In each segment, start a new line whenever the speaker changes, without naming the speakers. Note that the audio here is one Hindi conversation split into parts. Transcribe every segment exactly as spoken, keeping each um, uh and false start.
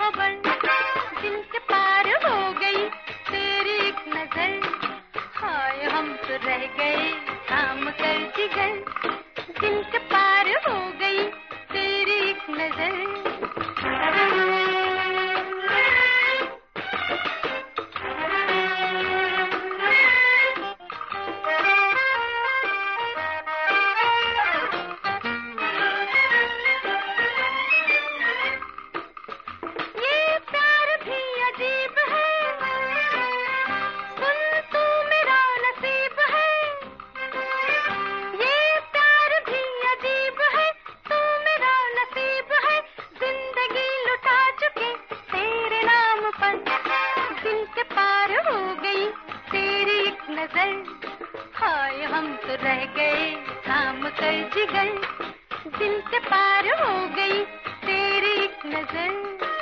खबर, दिल के पार हो गई तेरी एक नजर। हाय हम तो रह गए थाम कर जिगर, दिल के पार हो गई तेरी एक नजर। हाय हम तो रह गए थाम कर जिगर, दिल के पार हो गई तेरी एक नजर।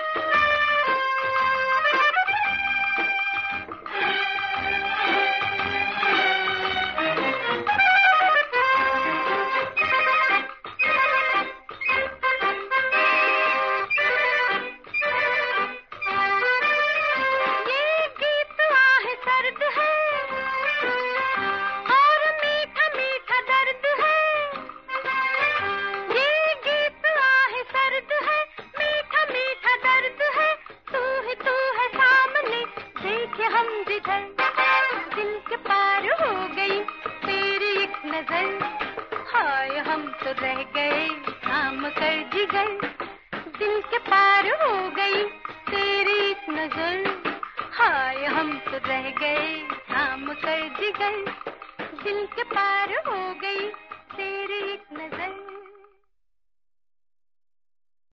दिल के पार हो गई तेरी एक नजर। हाय हम तो रह गए थाम कर जिगर, दिल के पार हो गई तेरी एक नजर। हाय हम तो रह गए थाम कर जिगर, दिल के पार हो गई तेरी